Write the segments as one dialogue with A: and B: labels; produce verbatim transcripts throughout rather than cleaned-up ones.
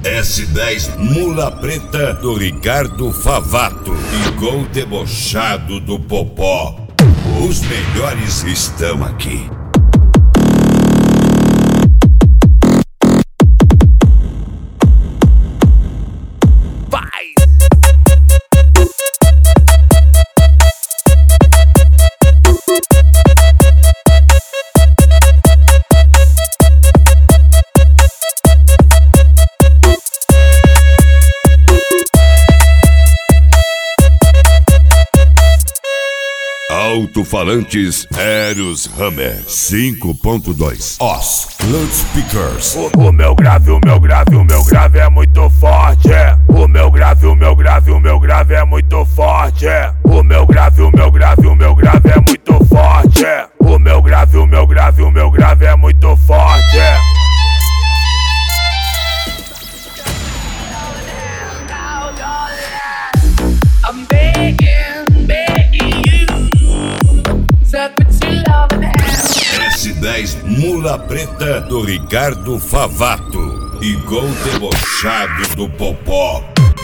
A: S dez Mula Preta do Ricardo Favato e Gol Debochado do Popó. Os melhores estão aqui. Alto-falantes Eros Hammer cinco ponto dois Os Loudspeakers.
B: O, o meu grave, o meu grave, o meu grave é muito forte. O meu grave, o meu grave, o meu grave é muito forte. O meu grave, o meu grave, o meu grave é muito forte. O meu grave, o meu grave, o meu grave é muito forte.
C: I'm begging, begging you to put your love in hand.
A: S dez Mula Preta do Ricardo Favato e Gol Debochado do Popó.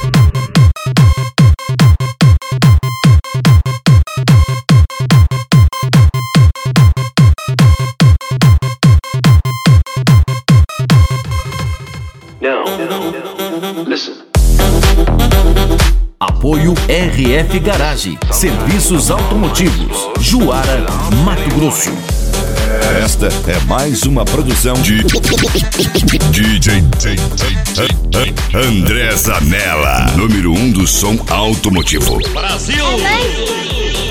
D: Não, não, listen.
E: Apoio R F Garage, Serviços Automotivos, Juara, Mato Grosso.
A: Esta é mais uma produção de D J André Zanella, número um do som automotivo.
E: Brasil!